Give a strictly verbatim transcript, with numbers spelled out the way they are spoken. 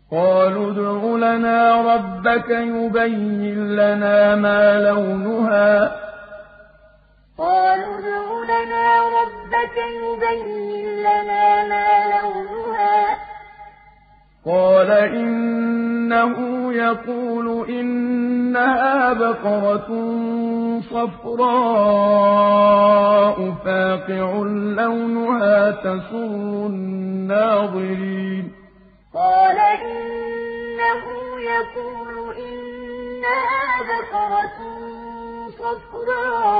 قالوا ادْعُ لَنَا رَبَّكَ يُبَيِّن لَّنَا مَا لَوْنُهَا قالوا ادْعُ لَنَا رَبَّكَ يُبَيِّن لَّنَا مَا لَوْنُهَا قَالَ إِنَّهُ يَقُولُ إِنَّهَا بَقَرَةٌ صَفْرَاءُ فَاقِعٌ لَّوْنُهَا تَسُرُّ النَّاظِرِينَ قَالَ إِنَّهُ يَقُولُ إِنَّهَا بَقَرَةٌ صَفْرَاءُ